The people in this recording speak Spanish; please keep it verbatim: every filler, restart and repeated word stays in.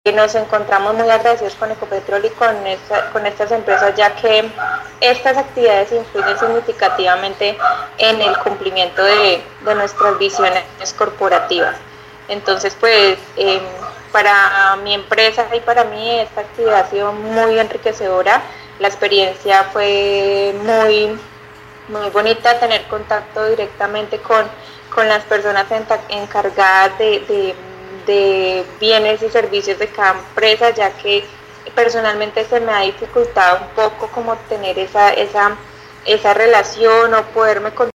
nos encontramos muy agradecidos con Ecopetrol y con, esta, con estas empresas, ya que estas actividades influyen significativamente en el cumplimiento de, de nuestras visiones corporativas. Entonces, pues, eh, para mi empresa y para mí esta actividad ha sido muy enriquecedora. La experiencia fue muy, muy bonita, tener contacto directamente con, con las personas encargadas de, de, de bienes y servicios de cada empresa, ya que personalmente se me ha dificultado un poco como tener esa, esa, esa relación o poderme